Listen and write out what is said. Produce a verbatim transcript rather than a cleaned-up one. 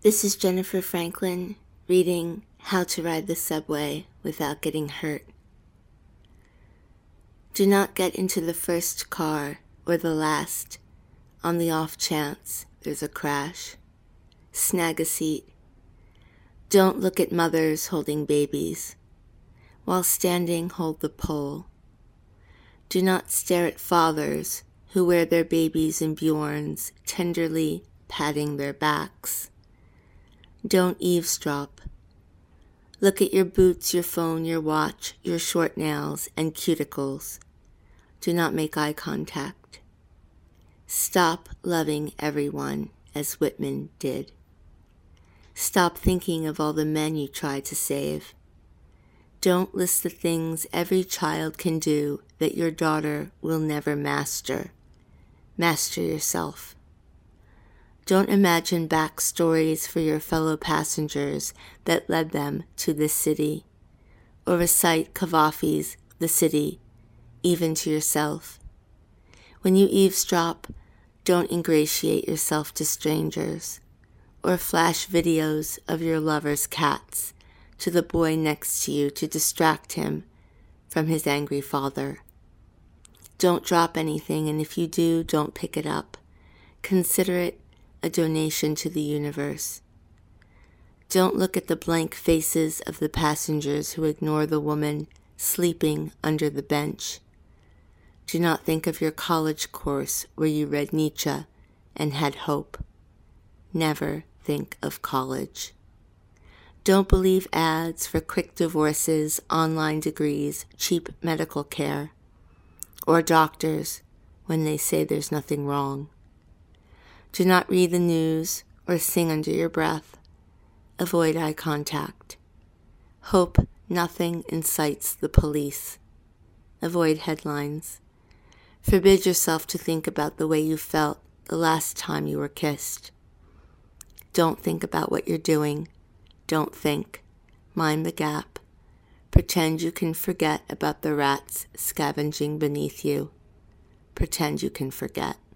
This is Jennifer Franklin reading How to Ride the Subway Without Getting Hurt. Do not get into the first car or the last on the off chance there's a crash. Snag a seat. Don't look at mothers holding babies. While standing, hold the pole. Do not stare at fathers who wear their babies in Bjorns, tenderly patting their backs. Don't eavesdrop. Look at your boots, your phone, your watch, your short nails, and cuticles. Do not make eye contact. Stop loving everyone as Whitman did. Stop thinking of all the men you tried to save. Don't list the things every child can do that your daughter will never master. Master yourself. Don't imagine backstories for your fellow passengers that led them to this city, or recite Cavafy's The City, even to yourself. When you eavesdrop, don't ingratiate yourself to strangers, or flash videos of your lover's cats to the boy next to you to distract him from his angry father. Don't drop anything, and if you do, don't pick it up. Consider it a donation to the universe. Don't look at the blank faces of the passengers who ignore the woman sleeping under the bench. Do not think of your college course where you read Nietzsche and had hope. Never think of college. Don't believe ads for quick divorces, online degrees, cheap medical care, or doctors when they say there's nothing wrong. Do not read the news or sing under your breath. Avoid eye contact. Hope nothing incites the police. Avoid headlines. Forbid yourself to think about the way you felt the last time you were kissed. Don't think about what you're doing. Don't think. Mind the gap. Pretend you can forget about the rats scavenging beneath you. Pretend you can forget.